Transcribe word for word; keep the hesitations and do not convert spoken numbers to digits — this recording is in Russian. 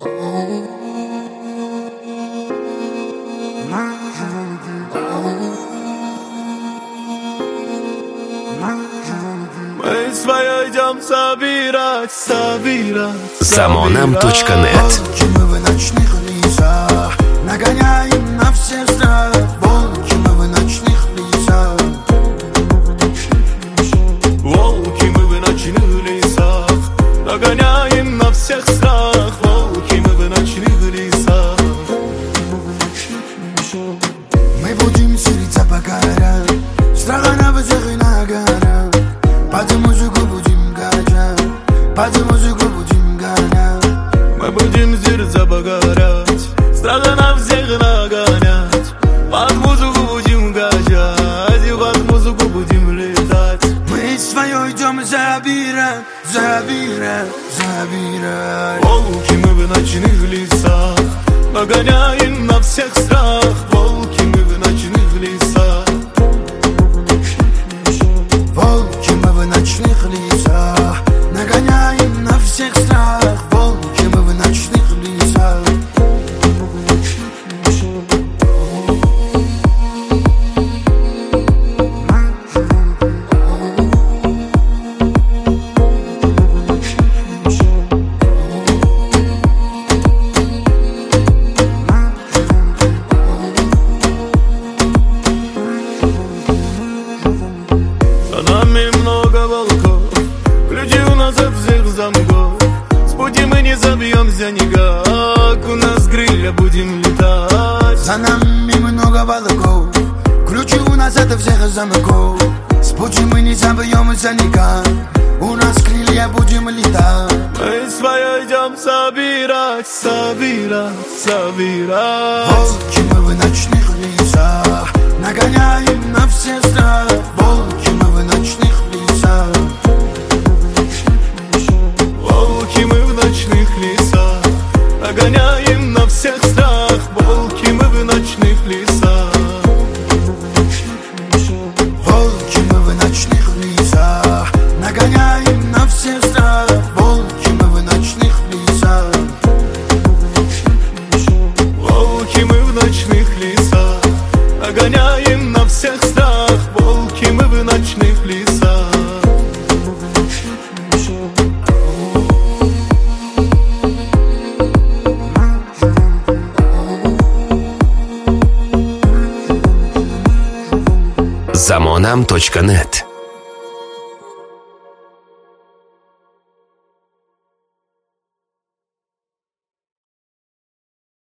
Мы свое идем собирать, собирать, Замонам точка нет. Волки мы в ночных лесах, нагоняем на все страх. Волки мы в ночных лесах. Волки мы в ночных лесах, нагоняем на всех страх. Волки мы в ночных лесах. Мы будем сердца покорять, страха на всех и на горах. Под музыку будем качать, под музыку будем гонять. Мы будем сердца покорять, страха на всех нагонять. Под музыку будем качать, и под музыку будем летать. Мы свое идем забирать, забирать, забирать. Волки мы в ночных лесах, нагоняем на всех страх. Волки мы в ночных лесах. Волки мы в ночных лесах, нагоняем на всех страх. Волки мы в ночных лесах. За нами много волков, ключи у нас от всех замков. С пути мы не забьемся никак, у нас крылья будем летать. За нами много волков, ключи у нас от всех замков. С пути мы не забьемся никак, у нас крылья будем летать. Мы свое идем собирать, собирать, собирать. Волки мы в ночных лесах, нагоняем на все страх. Волки мы в ночных лесах. Волки мы в ночных лесах, нагоняем на всех страх. Волки мы в ночных лесах. Волки мы в ночных лесах, нагоняем на все страх. Волки мы в ночных лесах. Волки мы в ночных лесах, нагоняем на всех страх. Волки мы в ночных лесах. Замонам точка нет.